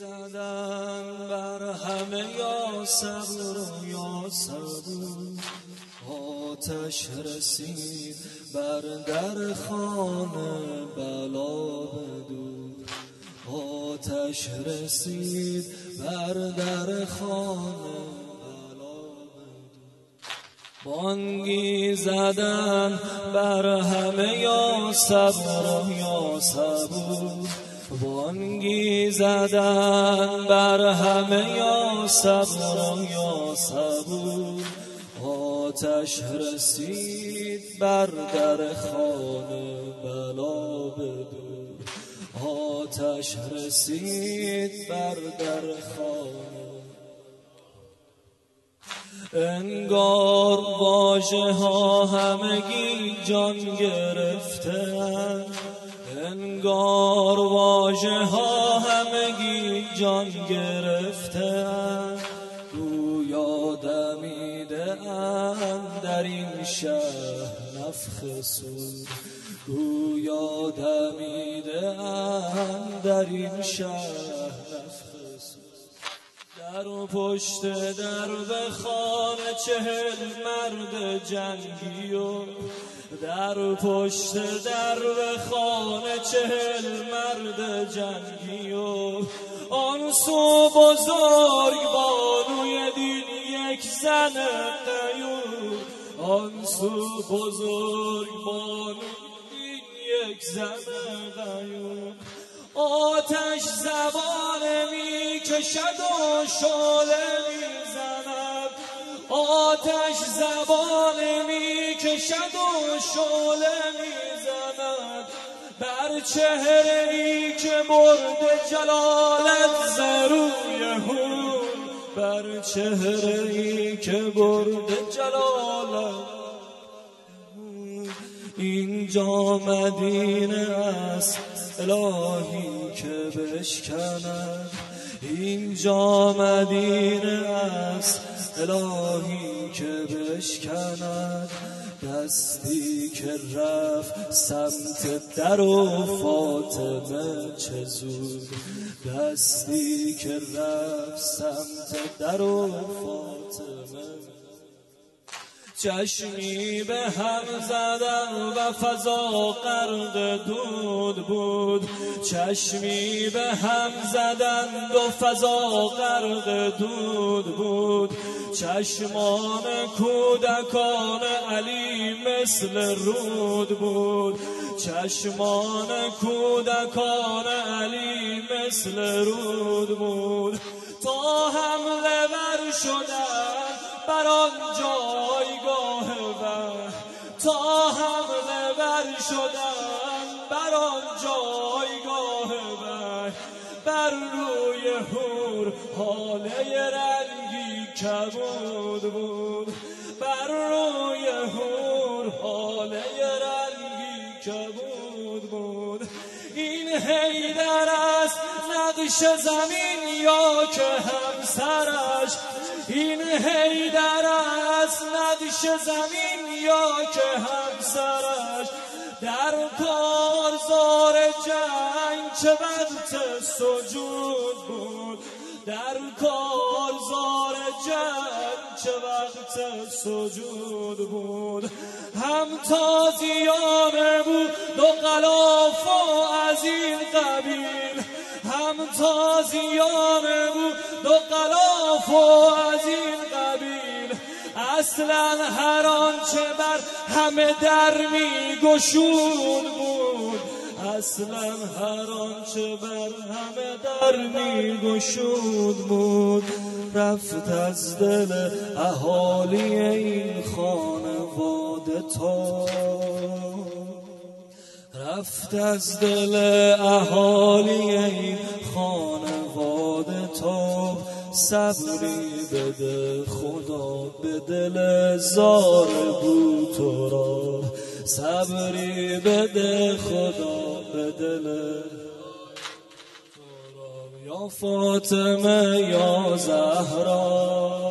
زدن بر همه یا صبر و یا صبور، آتش رسید بر در خانه بلا بدور، آتش رسید بر در خانه بلا بدور. بانگی زدن بر همه یا صبر و یا صبور، بانگی زدن بر همه یا صبر و یا صبور، آتش رسید بر در خانه بلا بدور، آتش رسید بر در خانه. انگار واژه ها همگی جان گرفتند، انگار واژه ها همگی جان گرفتند، گویا دمیده اند در این شهر نفخ صور، گویا دمیده اند در این شهر نفخ صور. در و پشت در به خانه 40 مرد جنگی و در پشت در به خانه 40 مرد جنگی و آن سو بزرگ بانوی دین یک زن غیور، آن سو بزرگ بانوی دین یک زن غیور. آتش زبانه می کشد و شعله می زند، آتش زبانه می کشد و شعله می زند بر چهره ای که برد جلالت ز روی هور، بر چهره ای که برد جلالت. اینجا مدینه است الهی که بشکند، اینجا مدینه است الهی که بشکند، دستی که رفت سمت در و فاطمه چه زود، دستی که رفت سمت در و فاطمه. چشمی به هم زدن و فضا غرق دود بود، چشمی به هم زدن و فضا غرق دود بود، چشمان کودکان علی مثل رود بود، چشمان کودکان علی مثل رود بود. تا حمله ور شدن بر آن جایگاه وحی، تا حمله ور شدن بر آن جایگاه وحی، بر روی حور هاله رنگی کبود بود، بر روی حور هاله رنگی کبود بود. این حیدر است نقش زمین یا که همسرش، این حیدر است نقش زمین یا که همسرش، در کارزار جنگ چه وقت سجود بود، در کارزار جنگ چه وقت سجود بود. هم تازیانه بود دو غلاف و از این قبیل، هم تازیانه بود دو غلاف و از این قبیل، اصلا هر آنچه بر همه در می گشود بود، اصلا هر آنچه بر همه در می گشود بود. رفت از دل اهالی این خانواده تا، رفت از دل اهالی این خانواده تا، صبری بده خدا به دل زار بود تو را، صبری بده خدا به دل تو را. یا فاطمه یا زهرا